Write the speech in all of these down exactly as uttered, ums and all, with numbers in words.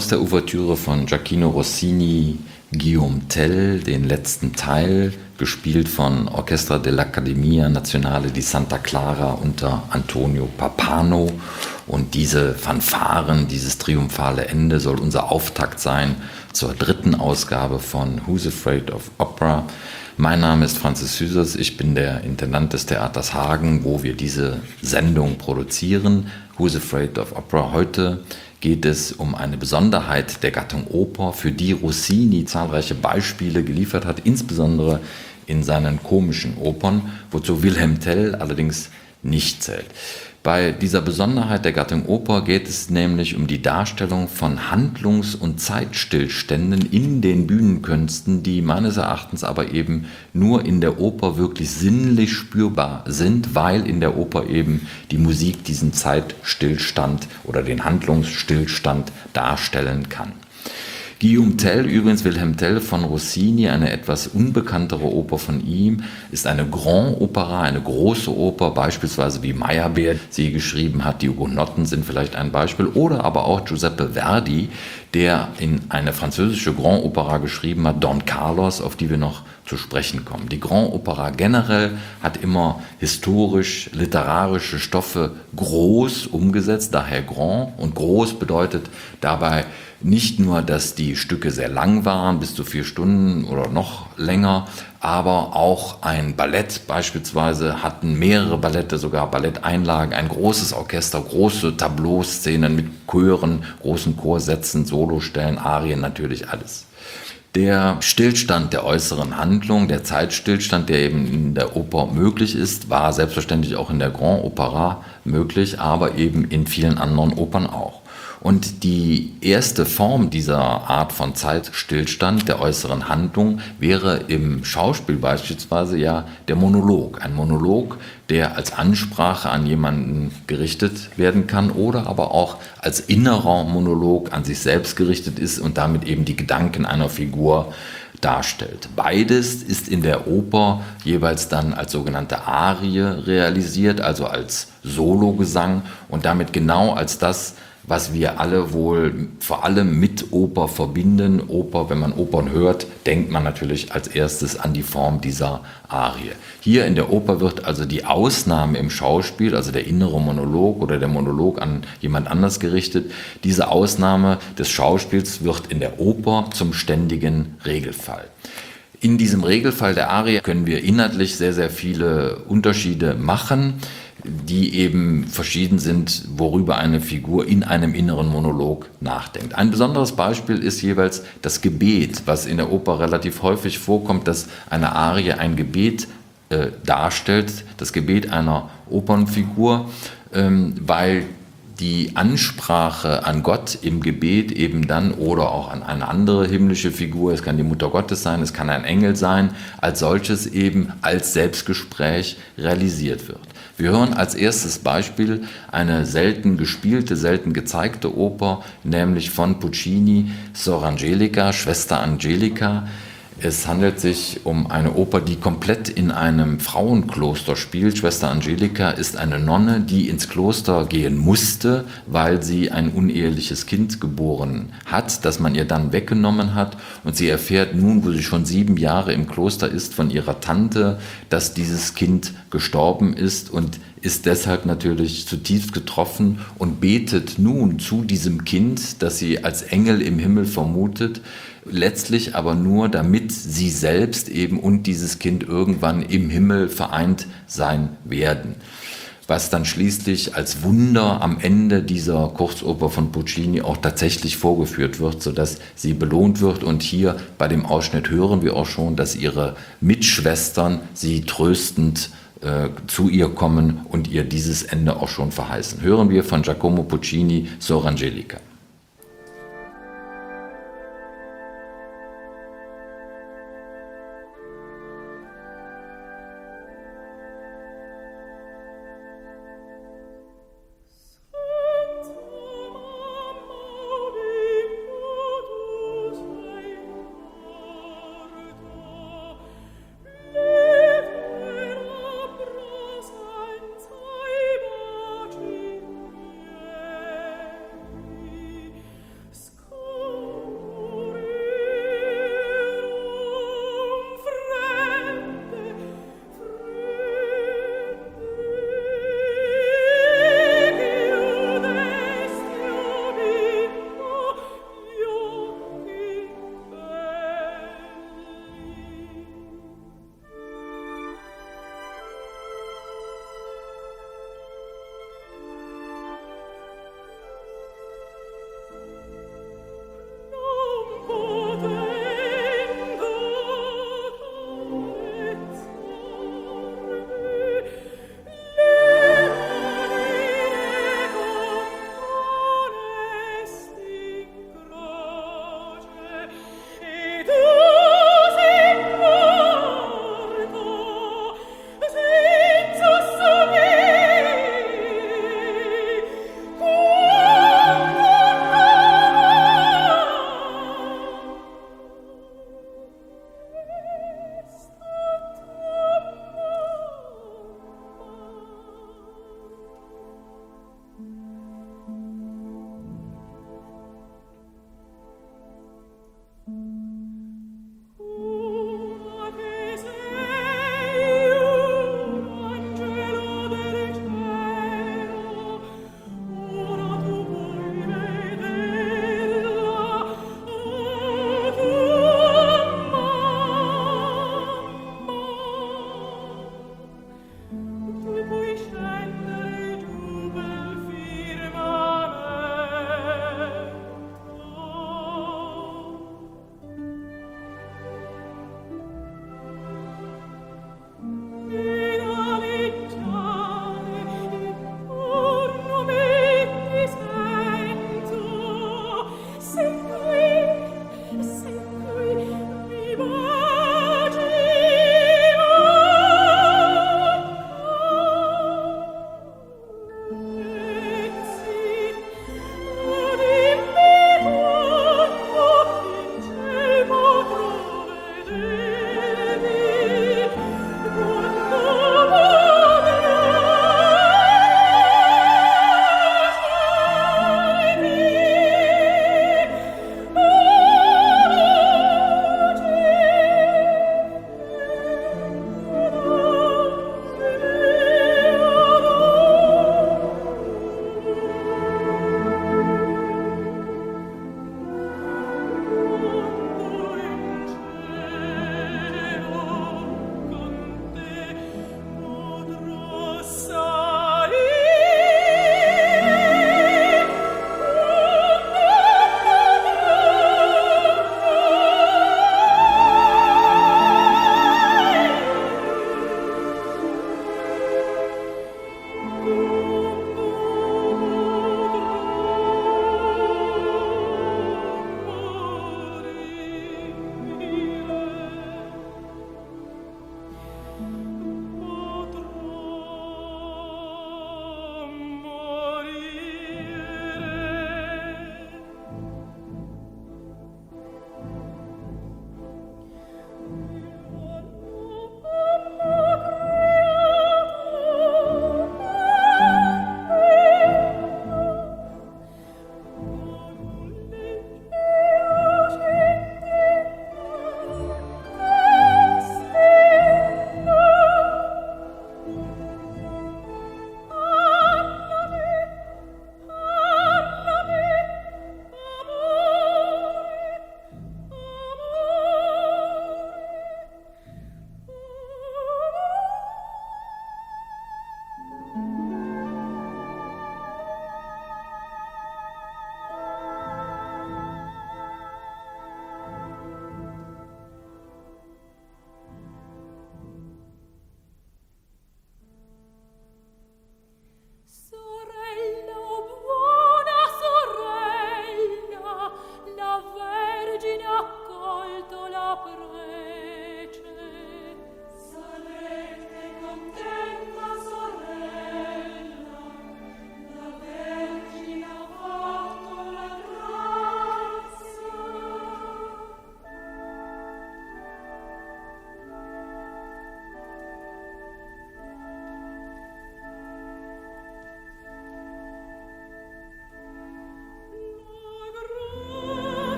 aus der Ouvertüre von Gioachino Rossini Guillaume Tell, den letzten Teil, gespielt von Orchestra dell'Accademia Nazionale di Santa Clara unter Antonio Pappano. Und diese Fanfaren, dieses triumphale Ende soll unser Auftakt sein zur dritten Ausgabe von Who's Afraid of Opera? Mein Name ist Franzis Süßers, ich bin der Intendant des Theaters Hagen, wo wir diese Sendung produzieren. Who's Afraid of Opera? Heute geht es um eine Besonderheit der Gattung Oper, für die Rossini zahlreiche Beispiele geliefert hat, insbesondere in seinen komischen Opern, wozu Wilhelm Tell allerdings nicht zählt. Bei dieser Besonderheit der Gattung Oper geht es nämlich um die Darstellung von Handlungs- und Zeitstillständen in den Bühnenkünsten, die meines Erachtens aber eben nur in der Oper wirklich sinnlich spürbar sind, weil in der Oper eben die Musik diesen Zeitstillstand oder den Handlungsstillstand darstellen kann. Guillaume Tell, übrigens Wilhelm Tell von Rossini, eine etwas unbekanntere Oper von ihm, ist eine Grand Opera, eine große Oper, beispielsweise wie Meyerbeer sie geschrieben hat. Die Hugenotten sind vielleicht ein Beispiel. Oder aber auch Giuseppe Verdi, der in eine französische Grand Opera geschrieben hat, Don Carlos, auf die wir noch zu sprechen kommen. Die Grand Opera generell hat immer historisch, literarische Stoffe groß umgesetzt, daher Grand. Und groß bedeutet dabei nicht nur, dass die Stücke sehr lang waren, bis zu vier Stunden oder noch länger, aber auch ein Ballett beispielsweise hatten mehrere Ballette, sogar Balletteinlagen, ein großes Orchester, große Tableauszenen mit Chören, großen Chorsätzen, Solostellen, Arien, natürlich alles. Der Stillstand der äußeren Handlung, der Zeitstillstand, der eben in der Oper möglich ist, war selbstverständlich auch in der Grand Opera möglich, aber eben in vielen anderen Opern auch. Und die erste Form dieser Art von Zeitstillstand der äußeren Handlung wäre im Schauspiel beispielsweise ja der Monolog. Ein Monolog, der als Ansprache an jemanden gerichtet werden kann oder aber auch als innerer Monolog an sich selbst gerichtet ist und damit eben die Gedanken einer Figur darstellt. Beides ist in der Oper jeweils dann als sogenannte Arie realisiert, also als Sologesang und damit genau als das, was wir alle wohl vor allem mit Oper verbinden. Oper, wenn man Opern hört, denkt man natürlich als erstes an die Form dieser Arie. Hier in der Oper wird also die Ausnahme im Schauspiel, also der innere Monolog oder der Monolog an jemand anders gerichtet, diese Ausnahme des Schauspiels wird in der Oper zum ständigen Regelfall. In diesem Regelfall der Arie können wir inhaltlich sehr, sehr viele Unterschiede machen, die eben verschieden sind, worüber eine Figur in einem inneren Monolog nachdenkt. Ein besonderes Beispiel ist jeweils das Gebet, was in der Oper relativ häufig vorkommt, dass eine Arie ein Gebet äh, darstellt, das Gebet einer Opernfigur, ähm, weil die Ansprache an Gott im Gebet eben dann oder auch an eine andere himmlische Figur, es kann die Mutter Gottes sein, es kann ein Engel sein, als solches eben als Selbstgespräch realisiert wird. Wir hören als erstes Beispiel eine selten gespielte, selten gezeigte Oper, nämlich von Puccini, Sor Angelica, Schwester Angelica. Es handelt sich um eine Oper, die komplett in einem Frauenkloster spielt. Schwester Angelica ist eine Nonne, die ins Kloster gehen musste, weil sie ein uneheliches Kind geboren hat, das man ihr dann weggenommen hat. Und sie erfährt nun, wo sie schon sieben Jahre im Kloster ist, von ihrer Tante, dass dieses Kind gestorben ist und ist deshalb natürlich zutiefst getroffen und betet nun zu diesem Kind, das sie als Engel im Himmel vermutet, letztlich aber nur, damit sie selbst eben und dieses Kind irgendwann im Himmel vereint sein werden. Was dann schließlich als Wunder am Ende dieser Kurzoper von Puccini auch tatsächlich vorgeführt wird, sodass sie belohnt wird. Und hier bei dem Ausschnitt hören wir auch schon, dass ihre Mitschwestern sie tröstend äh, zu ihr kommen und ihr dieses Ende auch schon verheißen. Hören wir von Giacomo Puccini, Sor Angelica.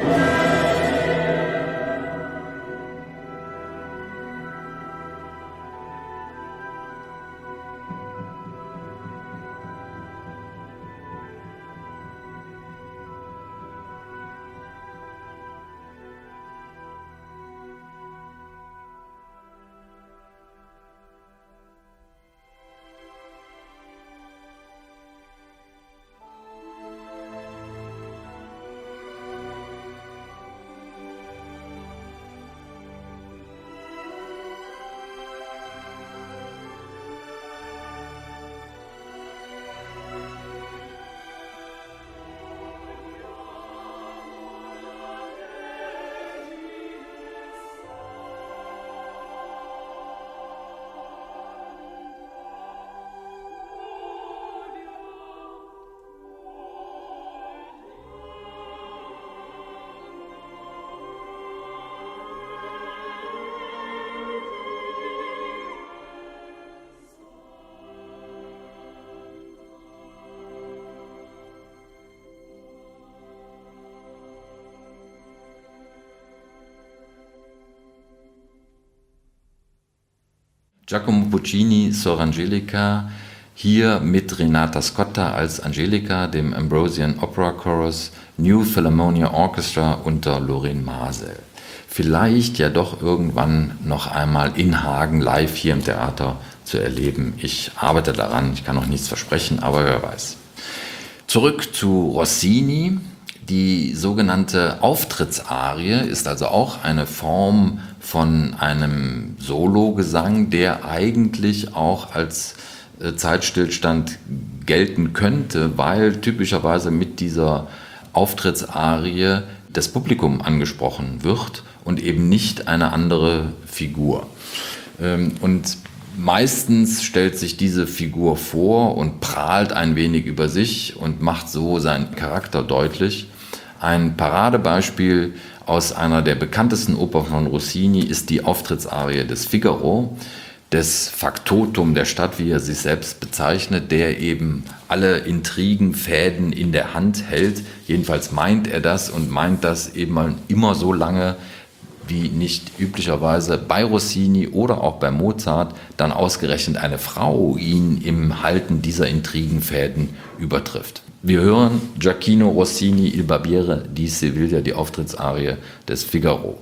Giacomo Puccini, Sor Angelica, hier mit Renata Scotta als Angelica, dem Ambrosian Opera Chorus, New Philharmonia Orchestra unter Lorin Maazel. Vielleicht ja doch irgendwann noch einmal in Hagen live hier im Theater zu erleben. Ich arbeite daran, ich kann noch nichts versprechen, aber wer weiß. Zurück zu Rossini. Die sogenannte Auftrittsarie ist also auch eine Form von einem Sologesang, der eigentlich auch als Zeitstillstand gelten könnte, weil typischerweise mit dieser Auftrittsarie das Publikum angesprochen wird und eben nicht eine andere Figur. Und meistens stellt sich diese Figur vor und prahlt ein wenig über sich und macht so seinen Charakter deutlich. Ein Paradebeispiel aus einer der bekanntesten Opern von Rossini ist die Auftrittsarie des Figaro, des Faktotum der Stadt, wie er sich selbst bezeichnet, der eben alle Intrigen, Fäden in der Hand hält. Jedenfalls meint er das und meint das eben immer so lange, wie nicht üblicherweise bei Rossini oder auch bei Mozart dann ausgerechnet eine Frau ihn im Halten dieser Intrigenfäden übertrifft. Wir hören Gioacchino Rossini, Il Barbiere di Sevilla, die Auftrittsarie des Figaro.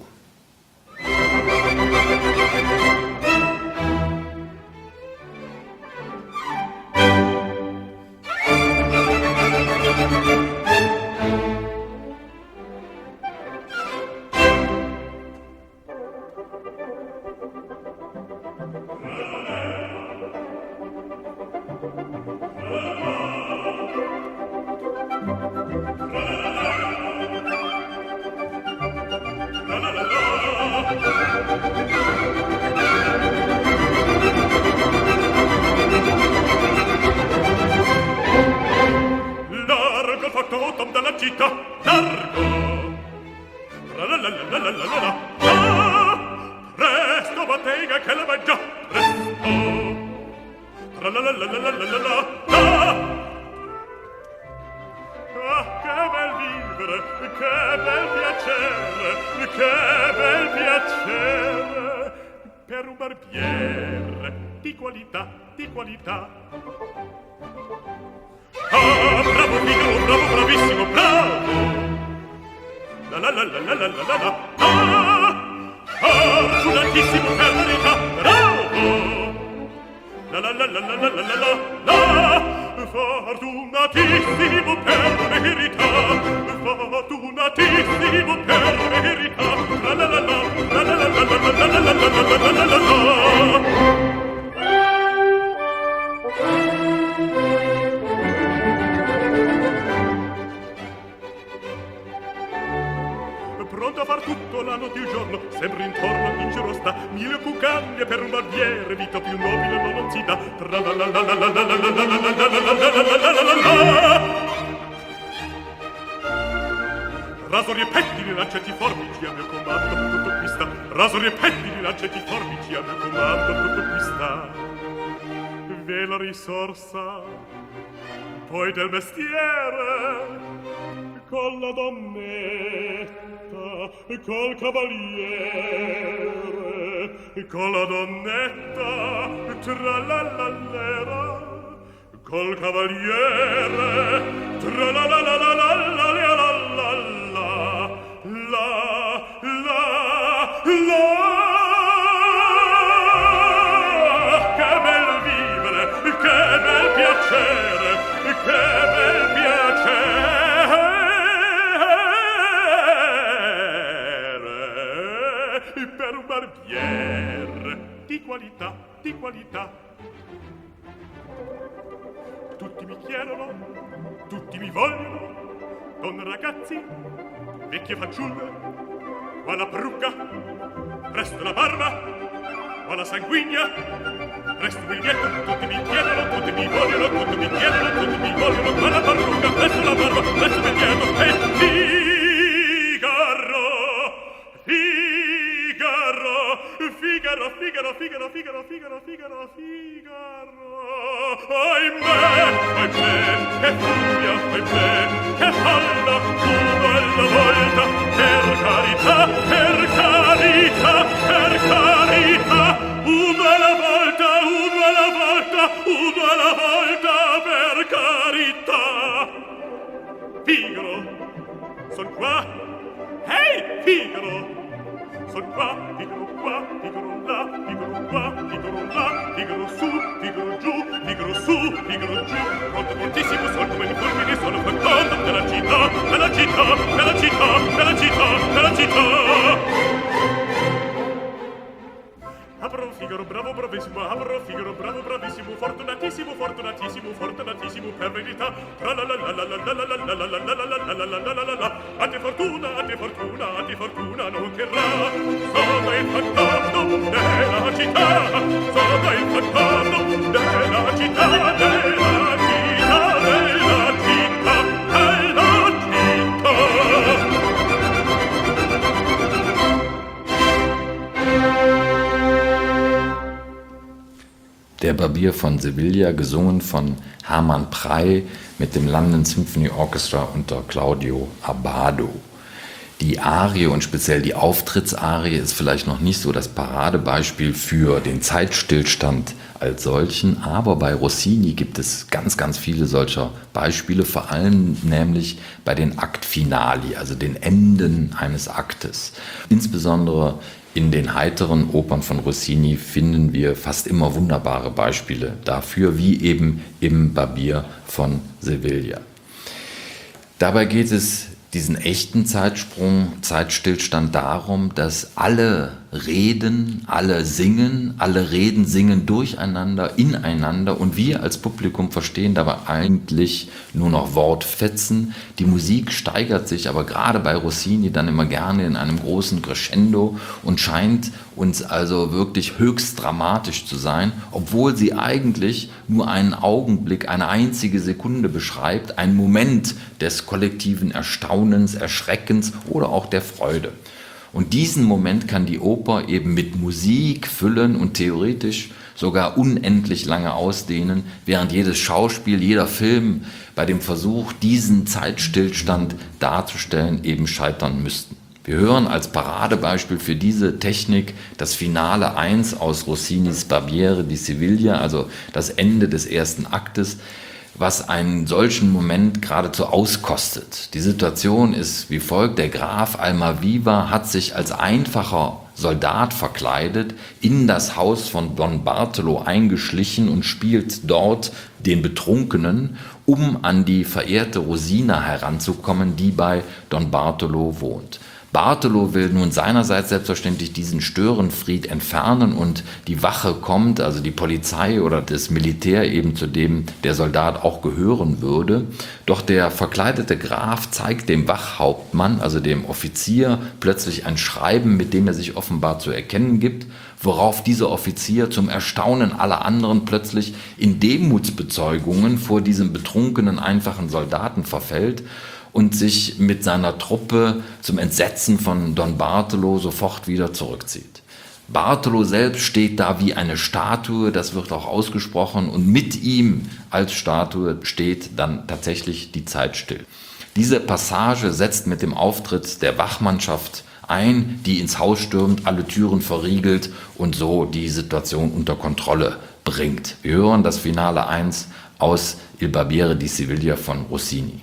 Pronto a far tutto l'anno di un giorno, sempre intorno in giro sta, mille cucaglie per un barbiere, vita più nobile non si dà. Rasori e pettini, lanceti forbici a mio comando, tutto qui sta. Rasori e pettini, lanceti forbici a mio comando, tutto qui sta. Ve la risorsa, poi del mestiere, con la donne col cavaliere, con la donnetta, tra-la-la-la-la, col cavaliere, tra-la-la-la-la-la-la-la-la, la, la, la. Che bel vivere, che bel piacere, che bel piacere per un barbiere di qualità, di qualità. Tutti mi chiedono, tutti mi vogliono, con ragazzi, vecchie fanciulle, qua la parrucca, presto la barba, qua la sanguigna, presto il biglietto, tutti mi chiedono, tutti mi vogliono, tutti mi chiedono, tutti mi vogliono, qua la parrucca, presto la barba, presto il biglietto, e Figaro, Figaro, Figaro, Figaro, Figaro, Figaro, Figaro, Figaro, Figaro. Ahimè, ahimè, che furia, ahimè, che falla, una alla volta, per carità, per carità, per carità, una alla volta, una alla volta, una alla volta, per carità. Figaro, son qua, ehi, Figaro, son qua, Figaro qua, Figaro là, Figaro qua, Figaro là, Figaro su, Figaro giù, Figaro su, Figaro giù, molto moltissimo sol come i fulmini sono fantasma della città, della città, della città, della città, della città. Avrò Figaro bravo bravissimo, avrò Figaro bravo bravissimo, fortunatissimo, fortunatissimo, fortunatissimo per verità. Tra la la la la la la la la la la la la la la la la la la. A te fortuna, a te fortuna, a te fortuna non tirrà. Sono il fantasma della città, sono il fantasma della città, della città, della città, della città. Der Barbier von Sevilla, gesungen von Hermann Prey mit dem London Symphony Orchestra unter Claudio Abbado. Die Arie und speziell die Auftrittsarie ist vielleicht noch nicht so das Paradebeispiel für den Zeitstillstand als solchen, aber bei Rossini gibt es ganz, ganz viele solcher Beispiele, vor allem nämlich bei den Aktfinali, also den Enden eines Aktes. Insbesondere in den heiteren Opern von Rossini finden wir fast immer wunderbare Beispiele dafür, wie eben im Barbier von Sevilla. Dabei geht es diesen echten Zeitsprung, Zeitstillstand darum, dass alle reden, alle singen, alle reden, singen durcheinander, ineinander und wir als Publikum verstehen dabei eigentlich nur noch Wortfetzen. Die Musik steigert sich aber gerade bei Rossini dann immer gerne in einem großen Crescendo und scheint uns also wirklich höchst dramatisch zu sein, obwohl sie eigentlich nur einen Augenblick, eine einzige Sekunde beschreibt, einen Moment des kollektiven Erstaunens, Erschreckens oder auch der Freude. Und diesen Moment kann die Oper eben mit Musik füllen und theoretisch sogar unendlich lange ausdehnen, während jedes Schauspiel, jeder Film bei dem Versuch, diesen Zeitstillstand darzustellen, eben scheitern müssten. Wir hören als Paradebeispiel für diese Technik das Finale eins aus Rossinis Barbiere di Sevilla, also das Ende des ersten Aktes, was einen solchen Moment geradezu auskostet. Die Situation ist wie folgt: Der Graf Almaviva hat sich als einfacher Soldat verkleidet, in das Haus von Don Bartolo eingeschlichen und spielt dort den Betrunkenen, um an die verehrte Rosina heranzukommen, die bei Don Bartolo wohnt. Bartolo will nun seinerseits selbstverständlich diesen Störenfried entfernen und die Wache kommt, also die Polizei oder das Militär, eben zu dem der Soldat auch gehören würde. Doch der verkleidete Graf zeigt dem Wachhauptmann, also dem Offizier, plötzlich ein Schreiben, mit dem er sich offenbar zu erkennen gibt, worauf dieser Offizier zum Erstaunen aller anderen plötzlich in Demutsbezeugungen vor diesem betrunkenen, einfachen Soldaten verfällt und sich mit seiner Truppe zum Entsetzen von Don Bartolo sofort wieder zurückzieht. Bartolo selbst steht da wie eine Statue, das wird auch ausgesprochen, und mit ihm als Statue steht dann tatsächlich die Zeit still. Diese Passage setzt mit dem Auftritt der Wachmannschaft ein, die ins Haus stürmt, alle Türen verriegelt und so die Situation unter Kontrolle bringt. Wir hören das Finale eins aus Il Barbiere di Siviglia von Rossini.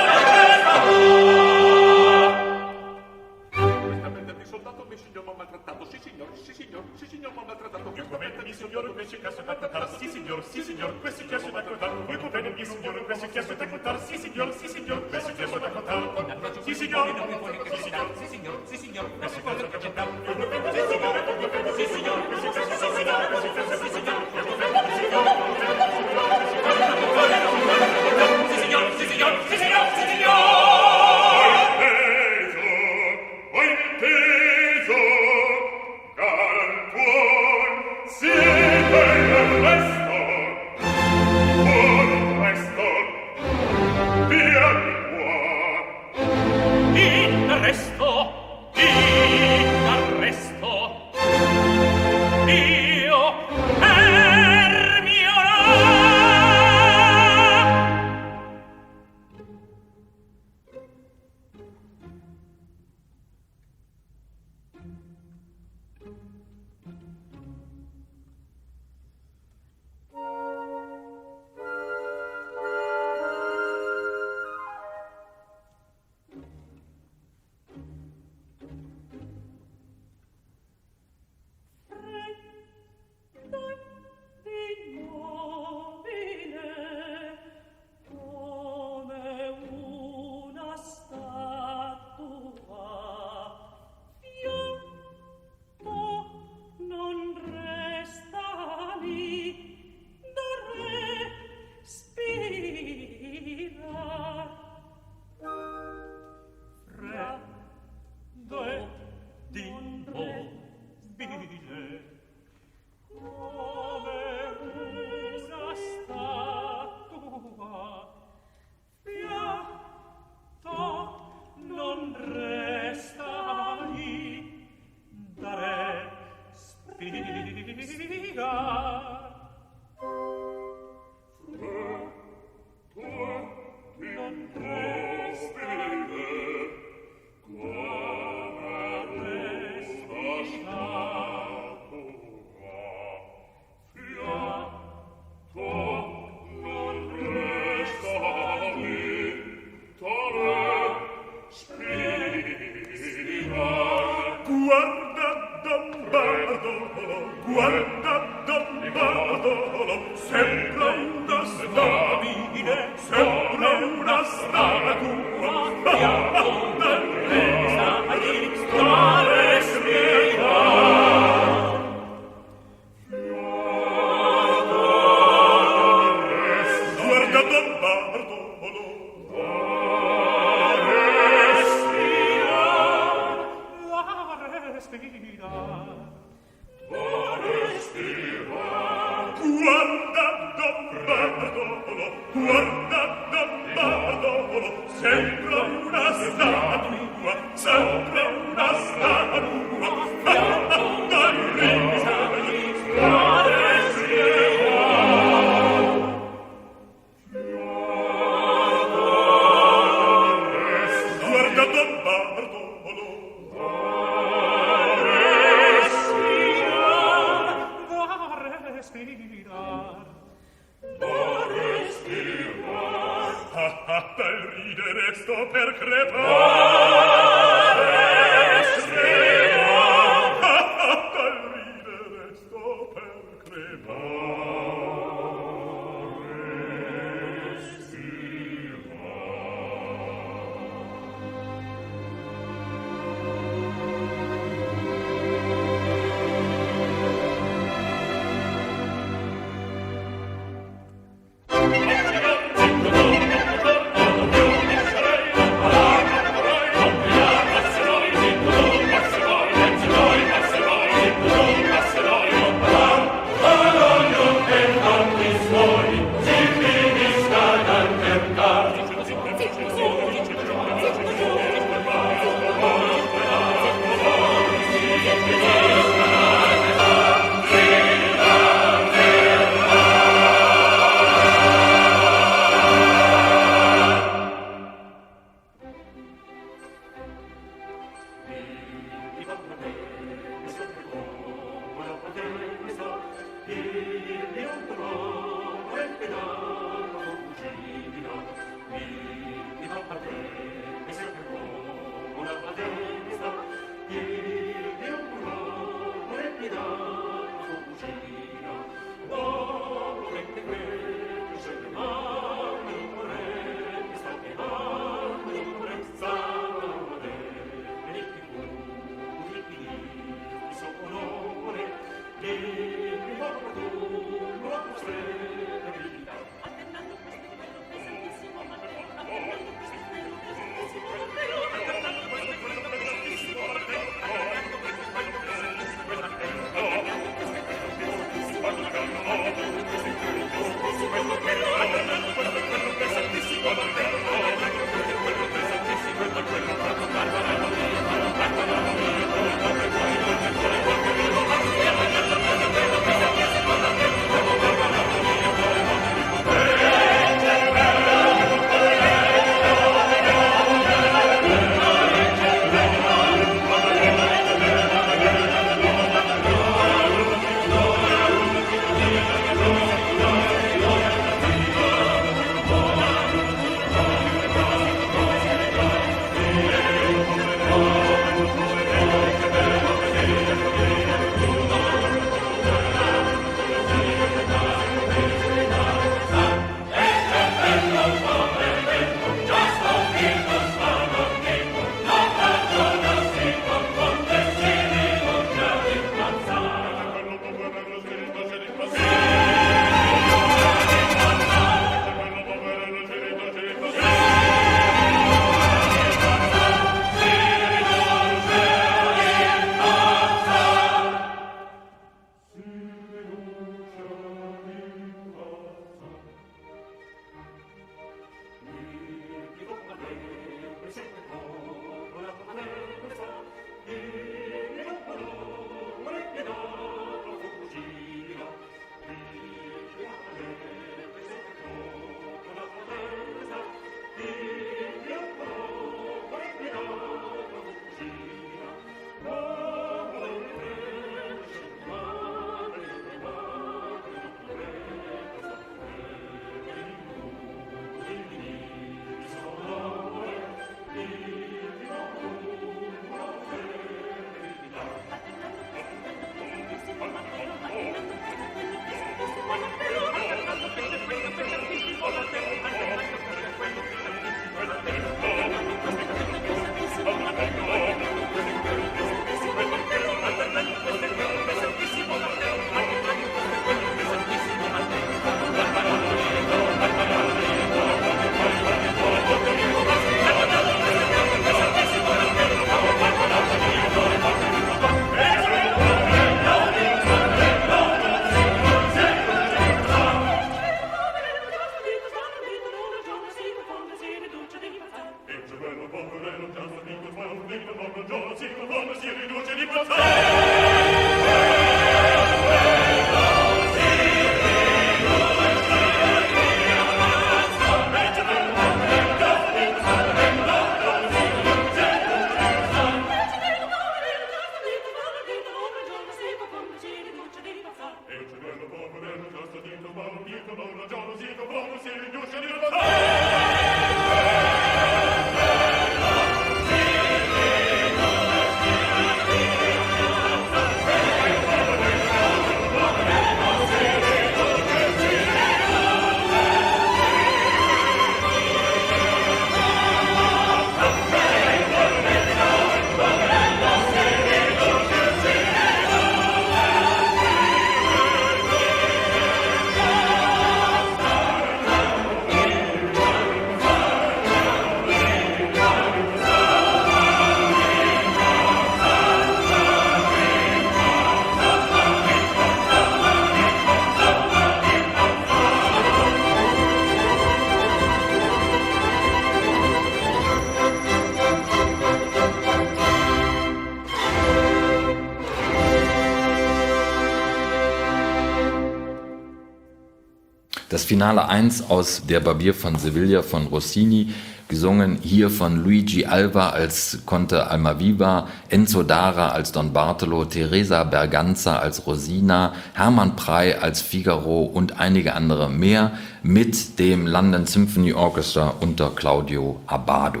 Das Finale eins aus Der Barbier von Sevilla von Rossini, gesungen hier von Luigi Alva als Conte Almaviva, Enzo Dara als Don Bartolo, Teresa Berganza als Rosina, Hermann Prey als Figaro und einige andere mehr mit dem London Symphony Orchestra unter Claudio Abbado.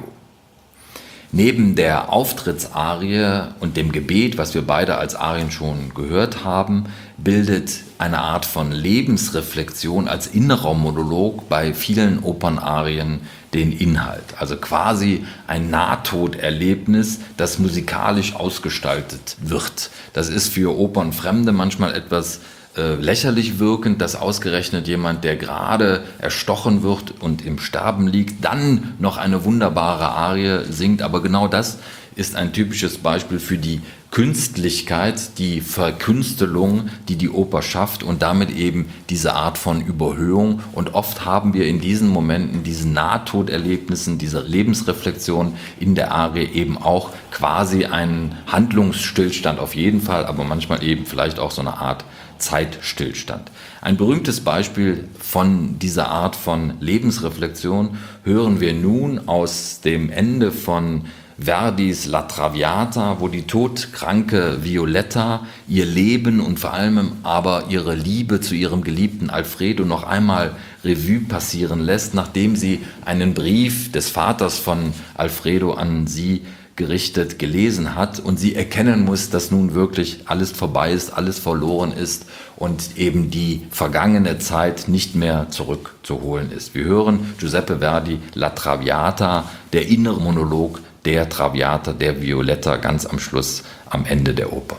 Neben der Auftrittsarie und dem Gebet, was wir beide als Arien schon gehört haben, bildet eine Art von Lebensreflexion als innerer Monolog bei vielen Opernarien den Inhalt. Also quasi ein Nahtoderlebnis, das musikalisch ausgestaltet wird. Das ist für Opernfremde manchmal etwas äh, lächerlich wirkend, dass ausgerechnet jemand, der gerade erstochen wird und im Sterben liegt, dann noch eine wunderbare Arie singt. Aber genau das ist ein typisches Beispiel für die Künstlichkeit, die Verkünstelung, die die Oper schafft und damit eben diese Art von Überhöhung. Und oft haben wir in diesen Momenten, diesen Nahtoderlebnissen, dieser Lebensreflexion in der Arie eben auch quasi einen Handlungsstillstand auf jeden Fall, aber manchmal eben vielleicht auch so eine Art Zeitstillstand. Ein berühmtes Beispiel von dieser Art von Lebensreflexion hören wir nun aus dem Ende von Verdis La Traviata, wo die todkranke Violetta ihr Leben und vor allem aber ihre Liebe zu ihrem geliebten Alfredo noch einmal Revue passieren lässt, nachdem sie einen Brief des Vaters von Alfredo an sie gerichtet gelesen hat und sie erkennen muss, dass nun wirklich alles vorbei ist, alles verloren ist und eben die vergangene Zeit nicht mehr zurückzuholen ist. Wir hören Giuseppe Verdi La Traviata, der innere Monolog der Traviata, der Violetta, ganz am Schluss, am Ende der Oper.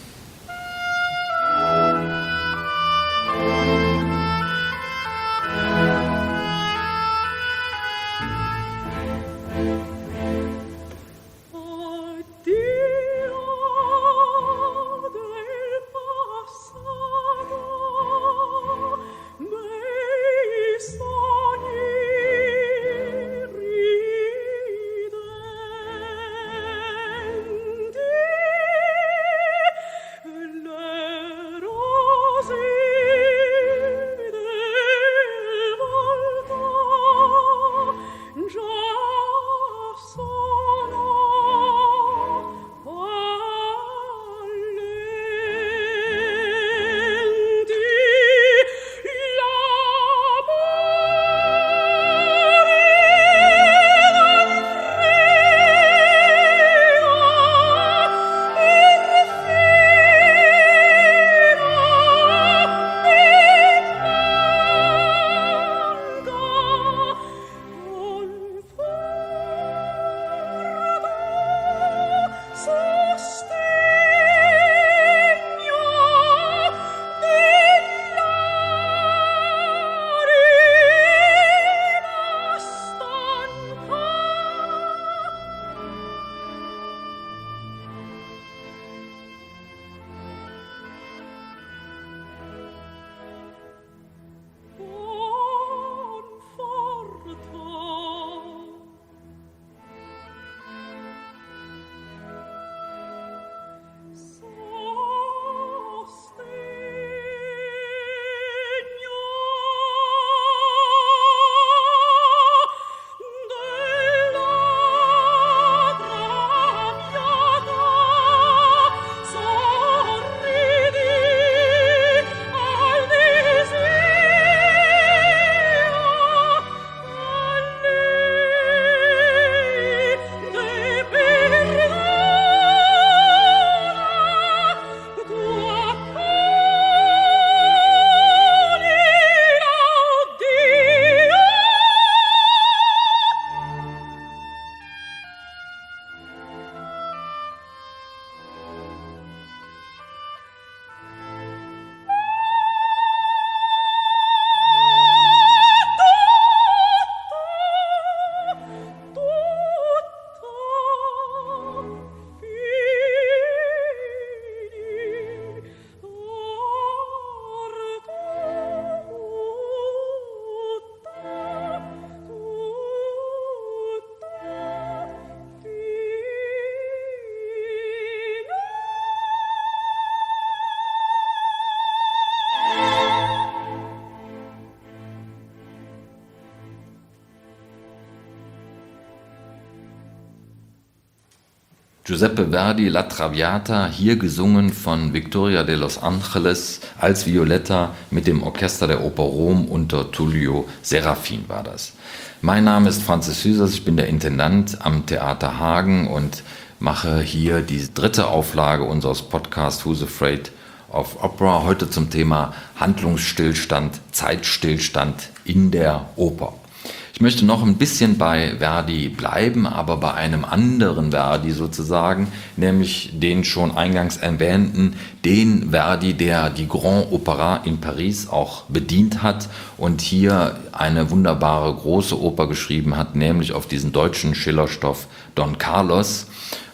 Giuseppe Verdi La Traviata, hier gesungen von Victoria de los Angeles als Violetta mit dem Orchester der Oper Rom unter Tullio Serafin war das. Mein Name ist Franzis Hüsers, ich bin der Intendant am Theater Hagen und mache hier die dritte Auflage unseres Podcasts Who's Afraid of Opera, heute zum Thema Handlungsstillstand, Zeitstillstand in der Oper. Ich möchte noch ein bisschen bei Verdi bleiben, aber bei einem anderen Verdi sozusagen, nämlich den schon eingangs erwähnten, den Verdi, der die Grand Opéra in Paris auch bedient hat und hier eine wunderbare große Oper geschrieben hat, nämlich auf diesen deutschen Schillerstoff Don Carlos.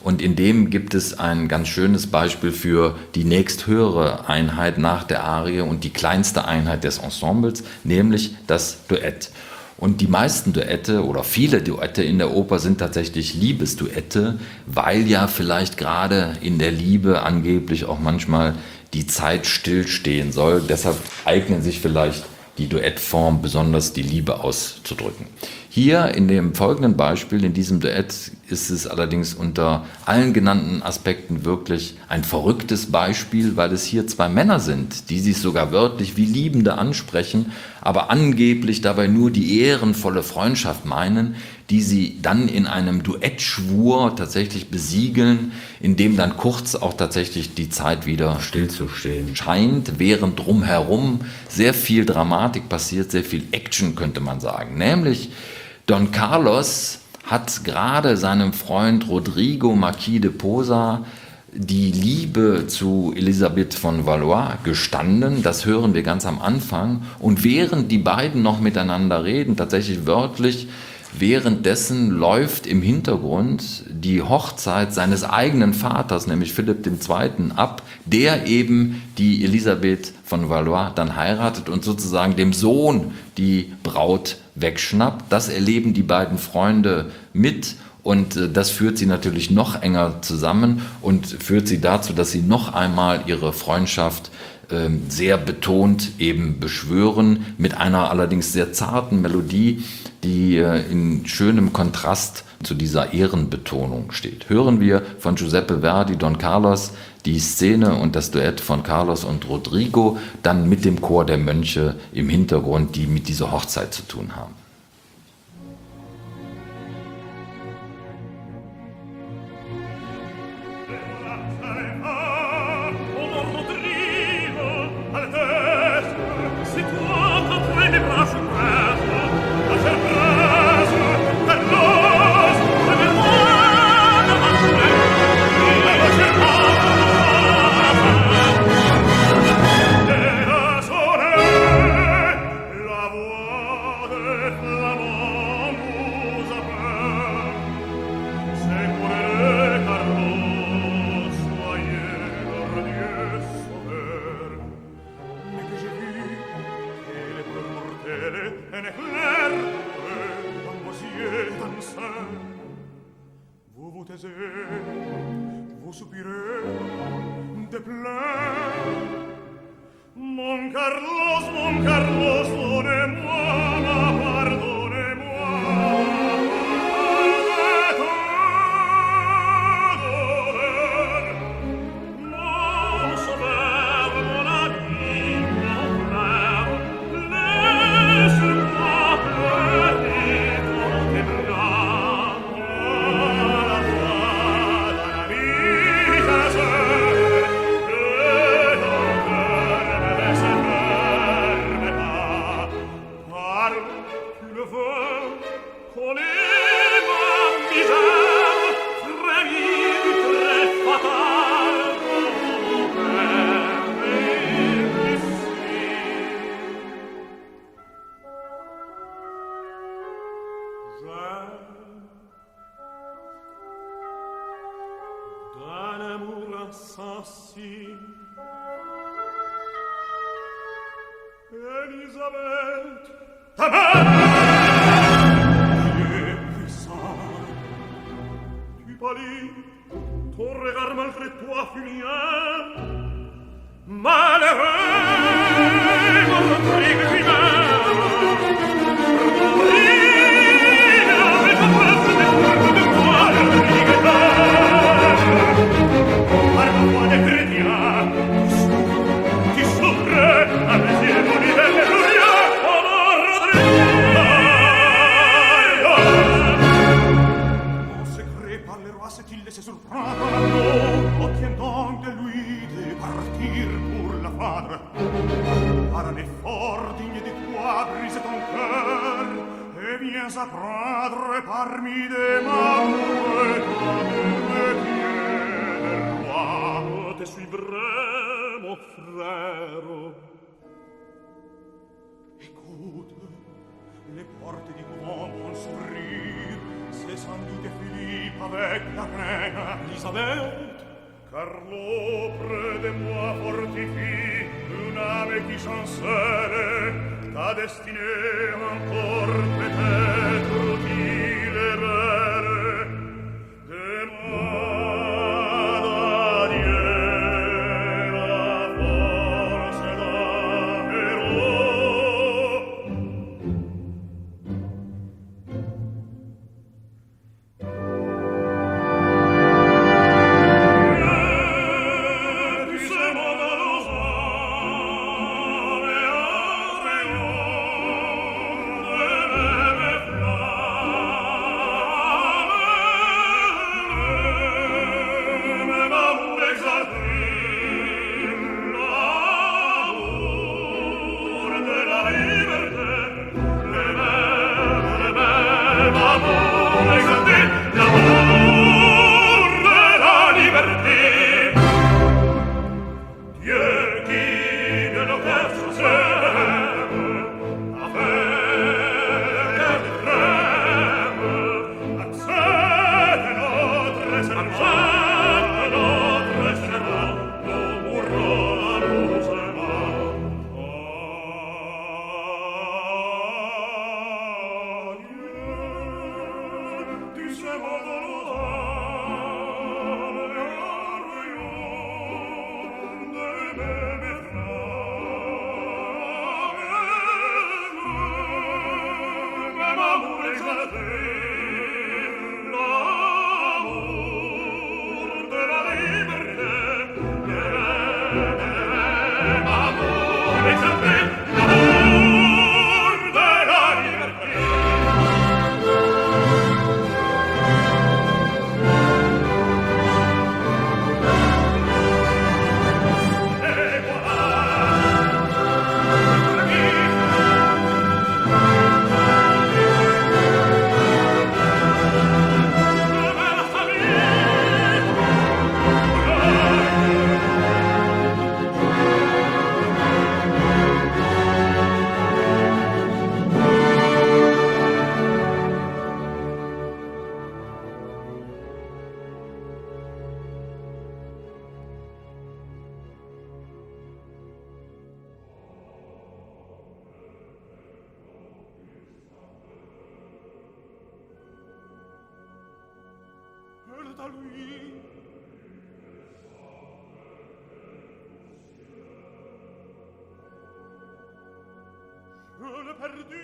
Und in dem gibt es ein ganz schönes Beispiel für die nächsthöhere Einheit nach der Arie und die kleinste Einheit des Ensembles, nämlich das Duett. Und die meisten Duette oder viele Duette in der Oper sind tatsächlich Liebesduette, weil ja vielleicht gerade in der Liebe angeblich auch manchmal die Zeit stillstehen soll. Deshalb eignen sich vielleicht die Duettform besonders, die Liebe auszudrücken. Hier in dem folgenden Beispiel, in diesem Duett, ist es allerdings unter allen genannten Aspekten wirklich ein verrücktes Beispiel, weil es hier zwei Männer sind, die sich sogar wörtlich wie Liebende ansprechen, aber angeblich dabei nur die ehrenvolle Freundschaft meinen, die sie dann in einem Duettschwur tatsächlich besiegeln, in dem dann kurz auch tatsächlich die Zeit wieder stillzustehen scheint, während drumherum sehr viel Dramatik passiert, sehr viel Action könnte man sagen. Nämlich Don Carlos hat gerade seinem Freund Rodrigo Marquis de Posa die Liebe zu Elisabeth von Valois gestanden, das hören wir ganz am Anfang. Und während die beiden noch miteinander reden, tatsächlich wörtlich, währenddessen läuft im Hintergrund die Hochzeit seines eigenen Vaters, nämlich Philipp der Zweite., ab, der eben die Elisabeth von Valois dann heiratet und sozusagen dem Sohn die Braut wegschnappt. Das erleben die beiden Freunde mit. Und das führt sie natürlich noch enger zusammen und führt sie dazu, dass sie noch einmal ihre Freundschaft äh, sehr betont eben beschwören, mit einer allerdings sehr zarten Melodie, die äh, in schönem Kontrast zu dieser Ehrenbetonung steht. Hören wir von Giuseppe Verdi, Don Carlos, die Szene und das Duett von Carlos und Rodrigo, dann mit dem Chor der Mönche im Hintergrund, die mit dieser Hochzeit zu tun haben. Le porte di Caumont vont s'ouvrir, descendu de Philippe avec la reine Elisabeth. Carlo, près de moi fortifie une âme qui chancelle, ta destinée encore peut-être utile et belle. Demande à Dieu la force d'un héros. Da lui je l'ai perdu.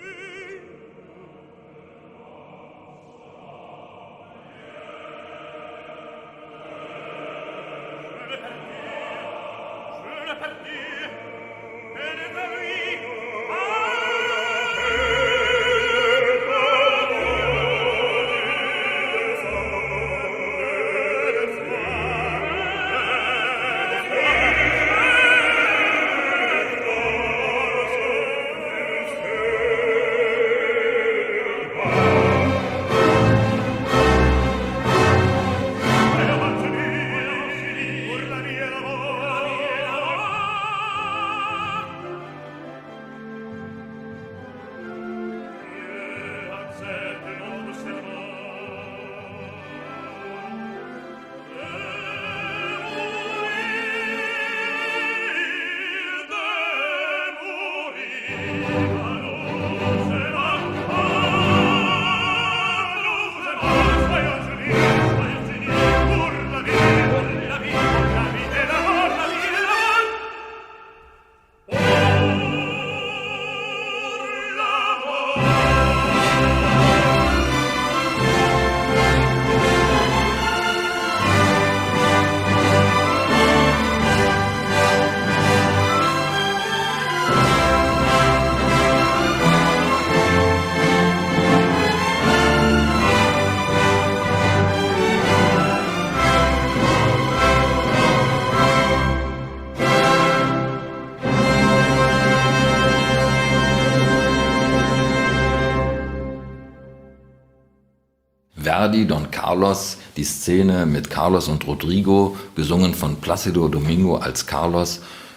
Verdi, Don Carlos, die Szene mit Carlos und Rodrigo, gesungen von Plácido Domingo als Carlos,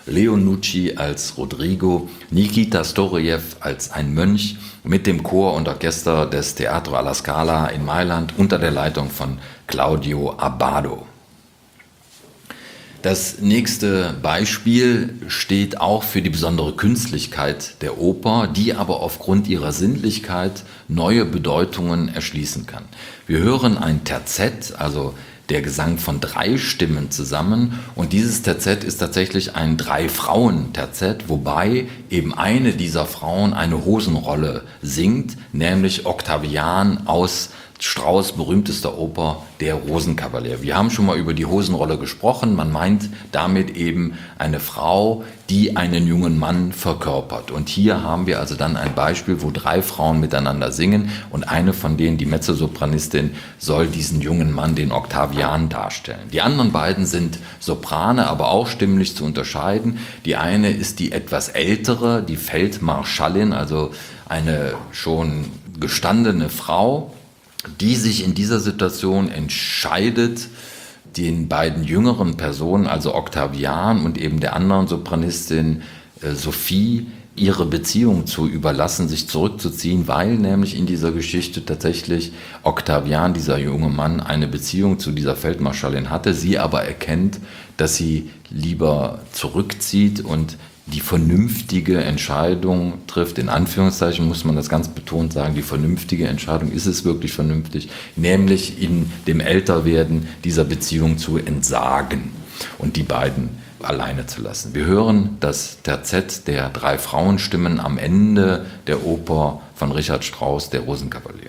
Leo Nucci als Rodrigo, Nikita Storjew als ein Mönch mit dem Chor und Orchester des Teatro alla Scala in Mailand unter der Leitung von Claudio Abbado. Das nächste Beispiel steht auch für die besondere Künstlichkeit der Oper, die aber aufgrund ihrer Sinnlichkeit neue Bedeutungen erschließen kann. Wir hören ein Terzett, also der Gesang von drei Stimmen zusammen, und dieses Terzett ist tatsächlich ein Drei-Frauen-Terzett, wobei eben eine dieser Frauen eine Hosenrolle singt, nämlich Octavian aus Strauss' berühmtester Oper, der Rosenkavalier. Wir haben schon mal über die Hosenrolle gesprochen. Man meint damit eben eine Frau, die einen jungen Mann verkörpert. Und hier haben wir also dann ein Beispiel, wo drei Frauen miteinander singen und eine von denen, die Mezzosopranistin, soll diesen jungen Mann, den Octavian, darstellen. Die anderen beiden sind Soprane, aber auch stimmlich zu unterscheiden. Die eine ist die etwas ältere, die Feldmarschallin, also eine schon gestandene Frau, die sich in dieser Situation entscheidet, den beiden jüngeren Personen, also Octavian und eben der anderen Sopranistin äh, Sophie, ihre Beziehung zu überlassen, sich zurückzuziehen, weil nämlich in dieser Geschichte tatsächlich Octavian, dieser junge Mann, eine Beziehung zu dieser Feldmarschallin hatte, sie aber erkennt, dass sie lieber zurückzieht und die vernünftige Entscheidung trifft, in Anführungszeichen muss man das ganz betont sagen, die vernünftige Entscheidung, ist es wirklich vernünftig, nämlich in dem Älterwerden dieser Beziehung zu entsagen und die beiden alleine zu lassen. Wir hören das Terzett der drei Frauenstimmen am Ende der Oper von Richard Strauss, der Rosenkavalier.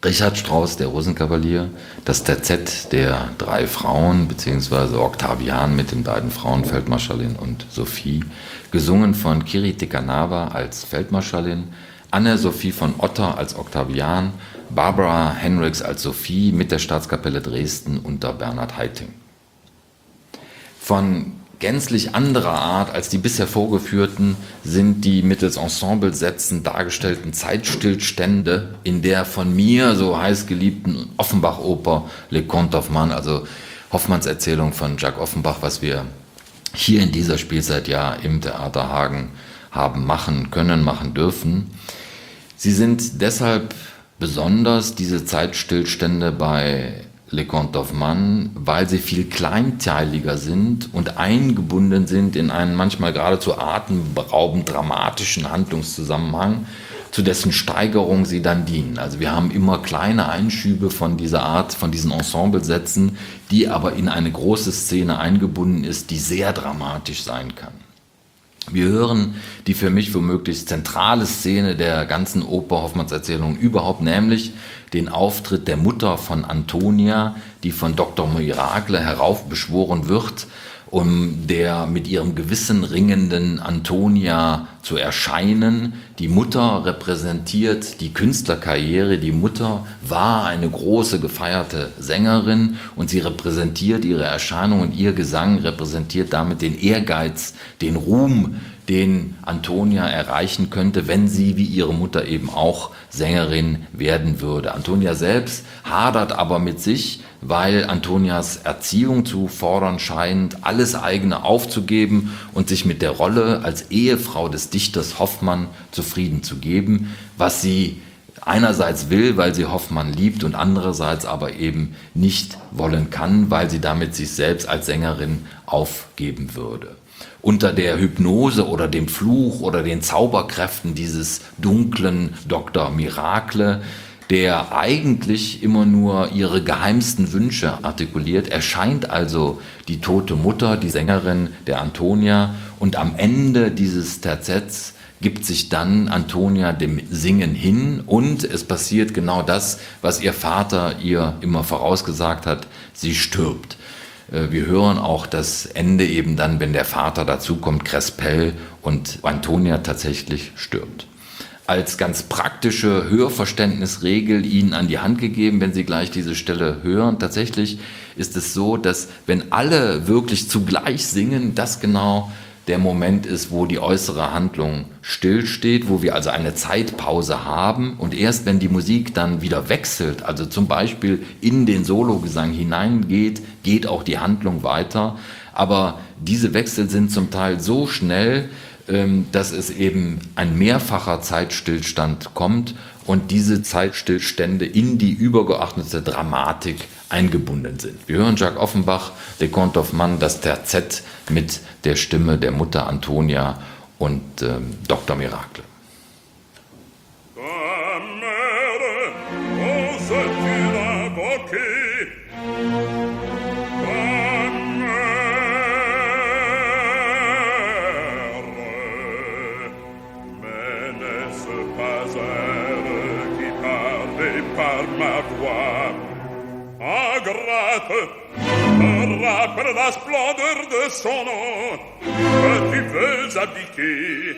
Richard Strauss, der Rosenkavalier, das Terzett der drei Frauen, beziehungsweise Octavian mit den beiden Frauen, Feldmarschallin und Sophie, gesungen von Kiri Te Kanawa als Feldmarschallin, Anne-Sophie von Otter als Octavian, Barbara Hendricks als Sophie mit der Staatskapelle Dresden unter Bernhard Haitink. Von gänzlich anderer Art als die bisher vorgeführten sind die mittels Ensemblesätzen dargestellten Zeitstillstände in der von mir so heiß geliebten Offenbach-Oper Le Comte Hoffmann, also Hoffmanns Erzählung von Jacques Offenbach, was wir hier in dieser Spielzeit ja im Theater Hagen haben machen können, machen dürfen. Sie sind deshalb besonders, diese Zeitstillstände bei Le Comte Hoffmann, weil sie viel kleinteiliger sind und eingebunden sind in einen manchmal geradezu atemberaubend dramatischen Handlungszusammenhang, zu dessen Steigerung sie dann dienen. Also wir haben immer kleine Einschübe von dieser Art, von diesen Ensemblesätzen, die aber in eine große Szene eingebunden ist, die sehr dramatisch sein kann. Wir hören die für mich womöglich zentrale Szene der ganzen Oper Hoffmanns Erzählung überhaupt, nämlich den Auftritt der Mutter von Antonia, die von Doktor Miracle heraufbeschworen wird, um der mit ihrem Gewissen ringenden Antonia zu erscheinen. Die Mutter repräsentiert die Künstlerkarriere. Die Mutter war eine große gefeierte Sängerin und sie repräsentiert ihre Erscheinung und ihr Gesang repräsentiert damit den Ehrgeiz, den Ruhm, den Antonia erreichen könnte, wenn sie wie ihre Mutter eben auch Sängerin werden würde. Antonia selbst hadert aber mit sich, weil Antonias Erziehung zu fordern scheint, alles eigene aufzugeben und sich mit der Rolle als Ehefrau des Dichters Hoffmann zufrieden zu geben, was sie einerseits will, weil sie Hoffmann liebt und andererseits aber eben nicht wollen kann, weil sie damit sich selbst als Sängerin aufgeben würde. Unter der Hypnose oder dem Fluch oder den Zauberkräften dieses dunklen Doktor Miracle, der eigentlich immer nur ihre geheimsten Wünsche artikuliert, erscheint also die tote Mutter, die Sängerin der Antonia, und am Ende dieses Terzetts gibt sich dann Antonia dem Singen hin und es passiert genau das, was ihr Vater ihr immer vorausgesagt hat, sie stirbt. Wir hören auch das Ende eben dann, wenn der Vater dazukommt, Crespel, und Antonia tatsächlich stirbt. Als ganz praktische Hörverständnisregel Ihnen an die Hand gegeben, wenn Sie gleich diese Stelle hören. Tatsächlich ist es so, dass wenn alle wirklich zugleich singen, das genau der Moment ist, wo die äußere Handlung stillsteht, wo wir also eine Zeitpause haben und erst wenn die Musik dann wieder wechselt, also zum Beispiel in den Sologesang hineingeht, geht auch die Handlung weiter. Aber diese Wechsel sind zum Teil so schnell, dass es eben ein mehrfacher Zeitstillstand kommt und diese Zeitstillstände in die übergeordnete Dramatik eingebunden sind. Wir hören Jacques Offenbach, Le Comte Hoffmann, das Terzett mit der Stimme der Mutter Antonia und ähm, Doktor Miracle. Per la splendeur de son nom que tu veux abdiquer.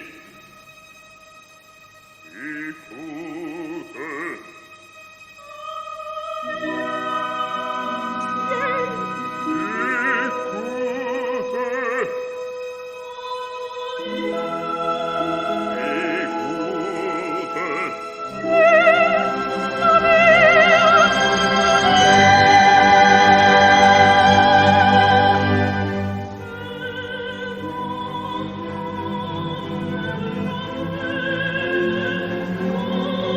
Écoute. Écoute.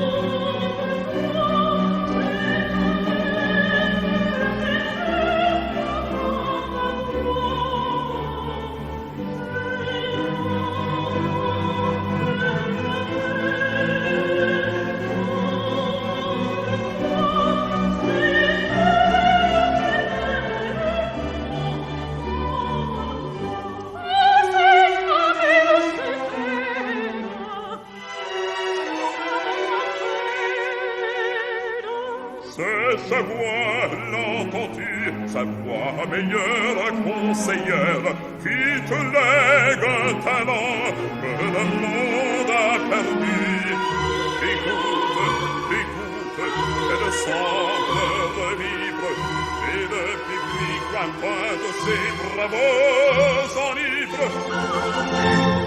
je vois, l'entends-tu, sa voix meilleure conseillère, qui te lègue talent que le monde a perdu. Écoute, écoute, elle semble revivre, et le public un point de ses bravos enivre.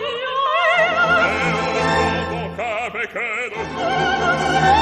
Elle donc avec elle.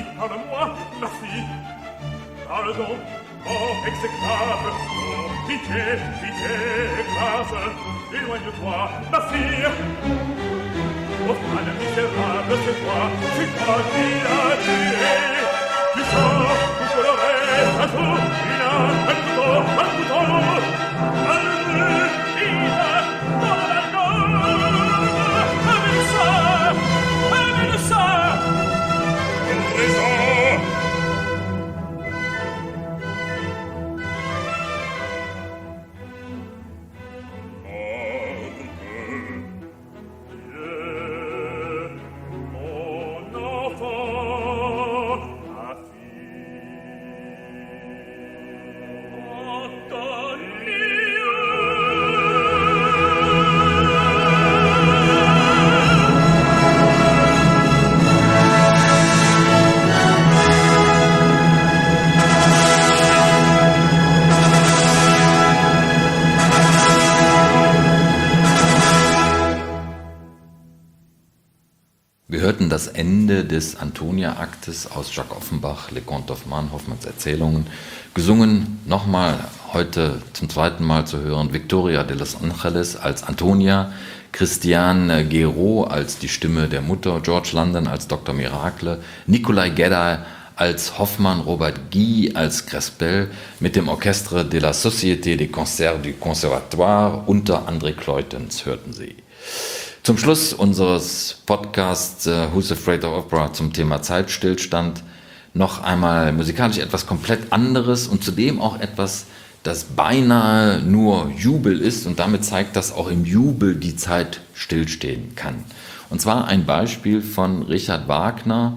parle-moi, ma fille. Pardon, oh, exécrable, oh, pitié, pitié, grâce, éloigne-toi, ma fille. Oh, femme misérable, c'est toi, c'est toi qui l'as tué. Tu sors, tu colorais, un jour, il a un couteau, un couteau. Allez, il a dans la balcone. Amène ça, amène ça. Raison. Wir hörten das Ende des Antonia-Aktes aus Jacques Offenbach, Le Conte d'Hoffmann, Hoffmanns Erzählungen, gesungen, nochmal heute zum zweiten Mal zu hören, Victoria de los Angeles als Antonia, Christiane Guéraud als die Stimme der Mutter, George London als Doktor Miracle, Nikolai Gedda als Hoffmann, Robert Guy als Crespel, mit dem Orchestre de la Société des Concerts du Conservatoire unter André Kleutens hörten Sie. Zum Schluss unseres Podcasts uh, Who's Afraid of Opera zum Thema Zeitstillstand noch einmal musikalisch etwas komplett anderes und zudem auch etwas, das beinahe nur Jubel ist und damit zeigt, dass auch im Jubel die Zeit stillstehen kann. Und zwar ein Beispiel von Richard Wagner.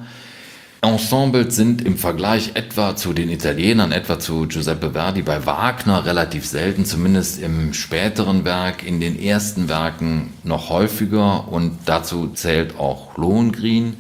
Ensembles sind im Vergleich etwa zu den Italienern, etwa zu Giuseppe Verdi, bei Wagner relativ selten, zumindest im späteren Werk, in den ersten Werken noch häufiger und dazu zählt auch Lohengrin.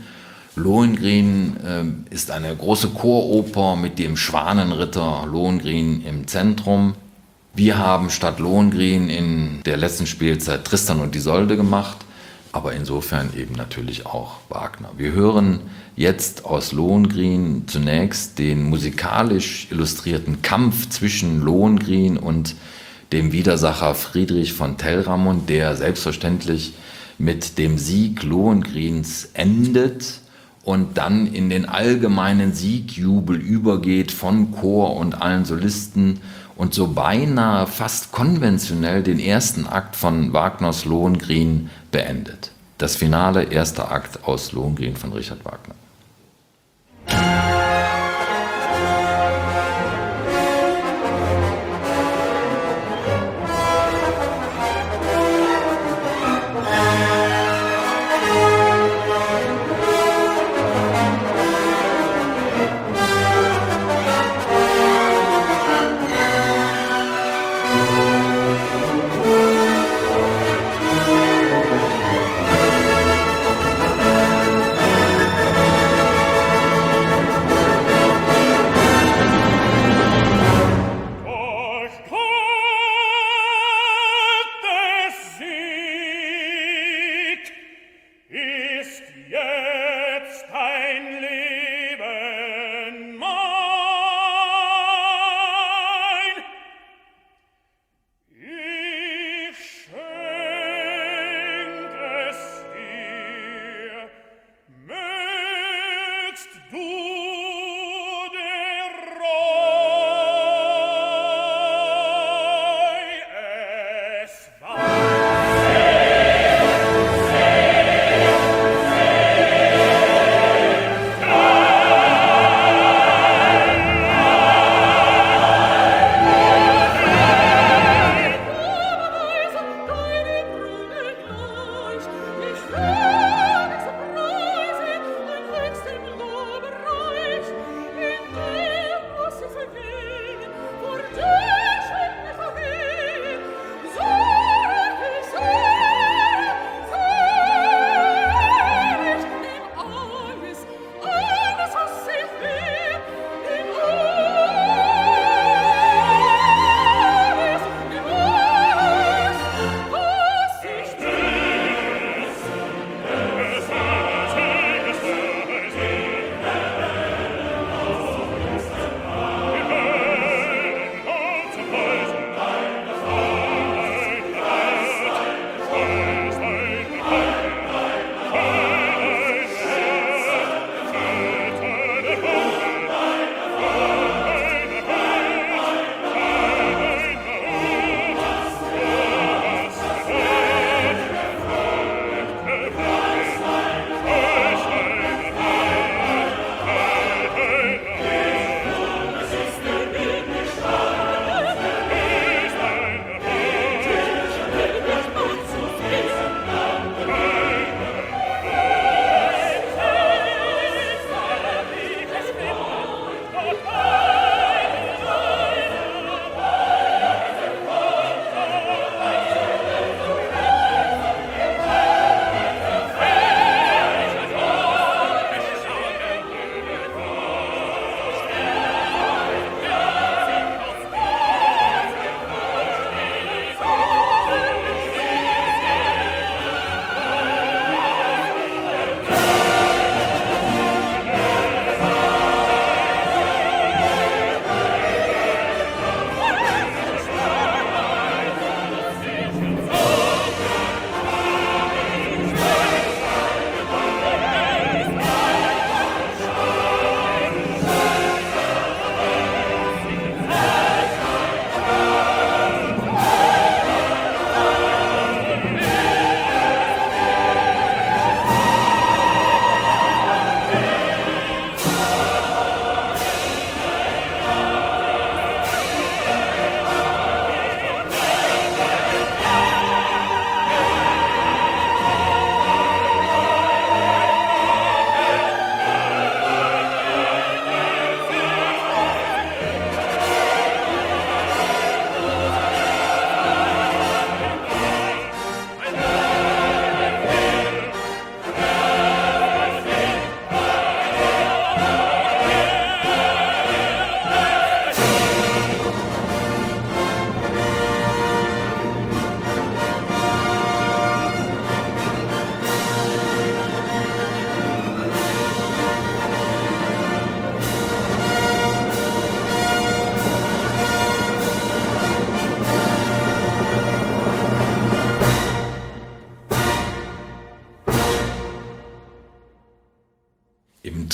Lohengrin äh, ist eine große Choroper mit dem Schwanenritter Lohengrin im Zentrum. Wir haben statt Lohengrin in der letzten Spielzeit Tristan und Isolde gemacht, aber insofern eben natürlich auch Wagner. Wir hören jetzt aus Lohengrin zunächst den musikalisch illustrierten Kampf zwischen Lohengrin und dem Widersacher Friedrich von Telramund, der selbstverständlich mit dem Sieg Lohengrins endet und dann in den allgemeinen Siegjubel übergeht von Chor und allen Solisten und so beinahe fast konventionell den ersten Akt von Wagners Lohengrin beendet. Das Finale, erster Akt aus Lohengrin von Richard Wagner.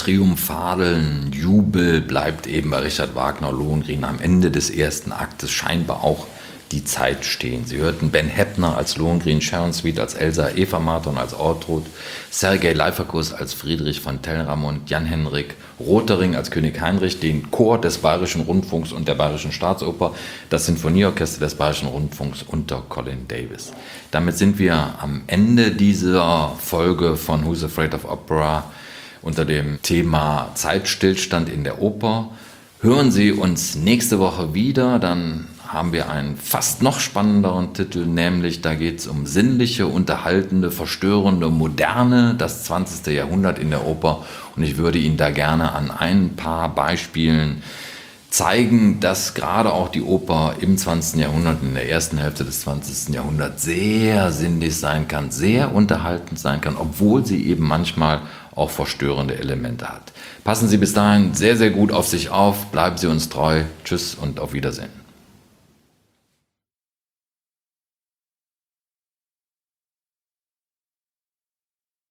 triumphalen Jubel bleibt eben bei Richard Wagner Lohengrin am Ende des ersten Aktes scheinbar auch die Zeit stehen. Sie hörten Ben Heppner als Lohengrin, Sharon Sweet als Elsa, Eva Marton als Ortrud, Sergei Leiferkus als Friedrich von Telramund, Jan-Henrik Rotering als König Heinrich, den Chor des Bayerischen Rundfunks und der Bayerischen Staatsoper, das Sinfonieorchester des Bayerischen Rundfunks unter Colin Davis. Damit sind wir am Ende dieser Folge von Who's Afraid of Opera unter dem Thema Zeitstillstand in der Oper. Hören Sie uns nächste Woche wieder, dann haben wir einen fast noch spannenderen Titel, nämlich da geht es um sinnliche, unterhaltende, verstörende, moderne, das zwanzigste Jahrhundert in der Oper. Und ich würde Ihnen da gerne an ein paar Beispielen zeigen, dass gerade auch die Oper im zwanzigsten Jahrhundert, in der ersten Hälfte des zwanzigsten Jahrhunderts sehr sinnlich sein kann, sehr unterhaltend sein kann, obwohl sie eben manchmal auch verstörende Elemente hat. Passen Sie bis dahin sehr, sehr gut auf sich auf, bleiben Sie uns treu. Tschüss und auf Wiedersehen.